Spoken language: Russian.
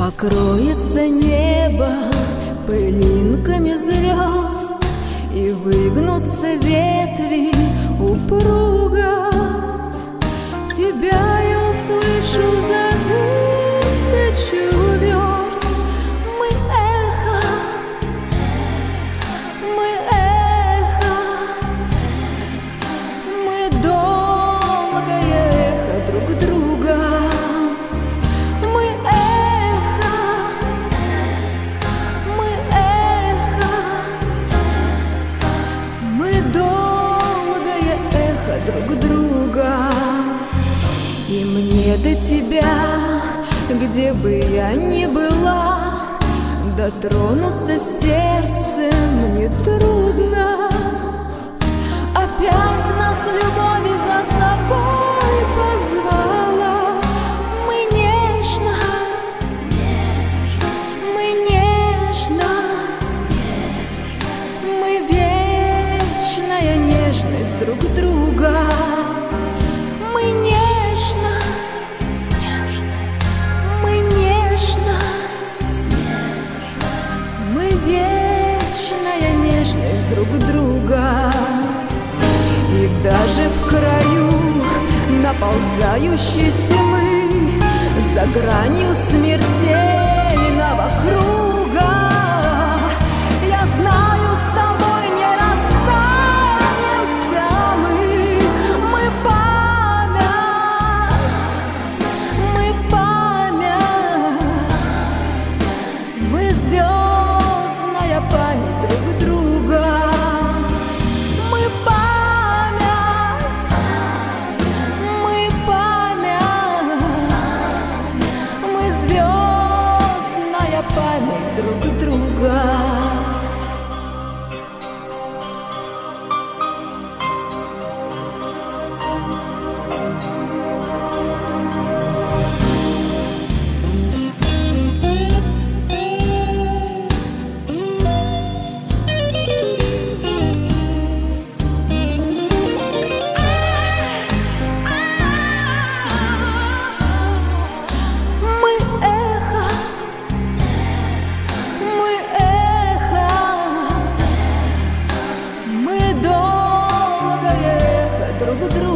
Покроется небо пылинками звезд, и выгнутся ветви упруго. Тебя я услышу за 1000 верст. Мы эхо, мы эхо, мы долгое эхо друг друга. Мы эхо, мы эхо, мы долгое эхо друг друга. И мне до тебя, где бы я ни была, дотронуться сердцем не трудно. Опять нас любовь за собой позвала. Мы нежность, мы нежность, мы вечная нежность друг друга. Мы нежность, мы нежность, мы вечная нежность друг друга. И даже в краю наползающей тьмы, за гранью смертельного круга, я знаю, с тобой не расстанемся мы. Мы память, мы память, мы звездная память друг друга. Мы память, мы память, мы звездная память друг друга. Мы эхо, мы эхо, мы долгое эхо друг друга.